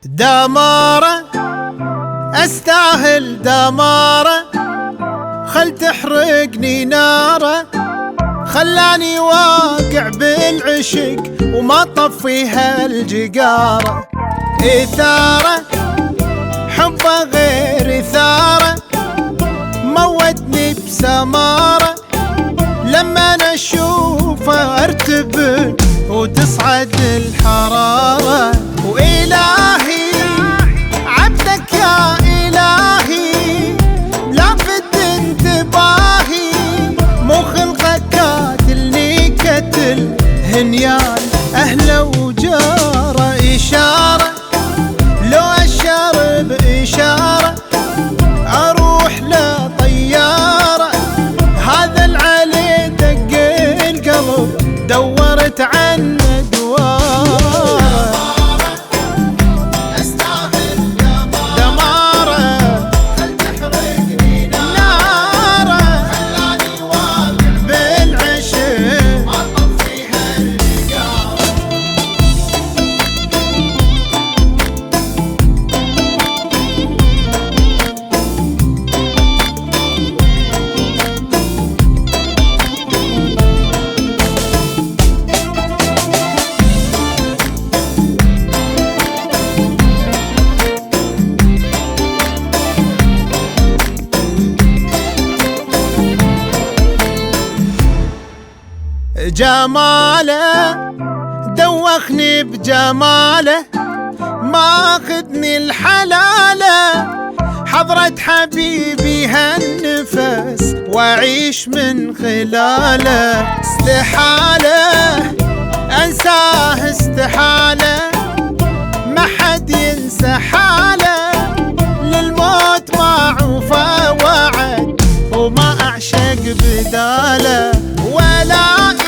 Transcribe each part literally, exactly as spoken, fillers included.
دمارة استاهل دمارة، خل تحرقني ناره، خلاني واقع بالعشق وما طفيها الجقارة. إثارة حبه غير إثارة، موتني بسمارة، لما أنا أشوفه أرتبك وتصعد الحرارة. وإلهي عبدك يا إلهي، لافت انتباهي، مو خلقك قاتلني قتل هنيان أهله وجاره. إشارة لو أشار بإشارة، أروح لطيارة، هذا العلي دق القلب دورت عنه دواره. استاهل دمارة، خل تحرقني ناره، خلاني واقع بالعشق ما طفيها الجقارة. جماله دوخني بجماله، ماخذني الحلاله، حضرة حبيبي هالنفس واعيش من خلاله. استحاله انساه استحاله، ما حد ينسى حاله، للموت ما عوفه وعد وما اعشق بداله. ولائي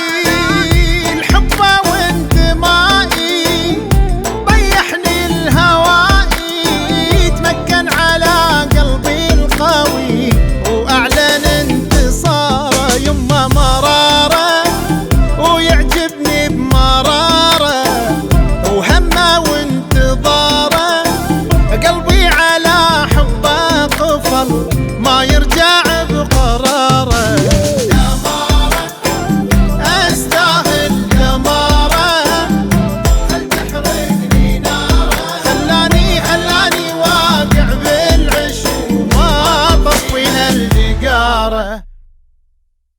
ما يرجع بقراره. دمارة استاهل دمارة، خل تحرقني ناره، خلاني خلاني واقع بالعشق وما طفيها الجقارة.